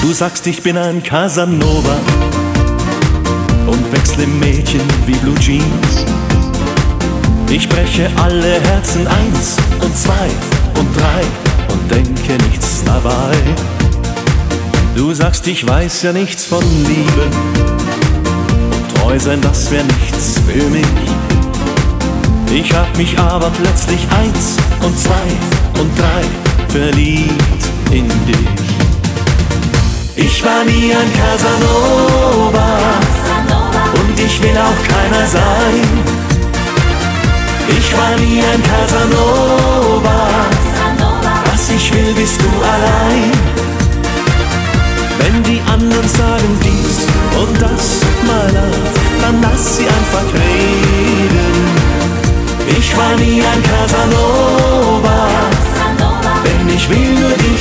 Du sagst, ich bin ein Casanova und wechsle Mädchen wie Blue Jeans. Ich breche alle Herzen 1 und 2 und 3 und denke nichts dabei. Du sagst, ich weiß ja nichts von Liebe, treu sein, das wär nichts für mich. Ich hab mich aber plötzlich 1 und 2 und 3 verliebt in dich. Ich war nie ein Casanova und ich will auch keiner sein. Ich war nie ein Casanova, was ich will, bist du allein. Wenn die anderen sagen dies und das, my love, dann lass sie einfach reden. Ich war nie ein Casanova, denn ich will nur die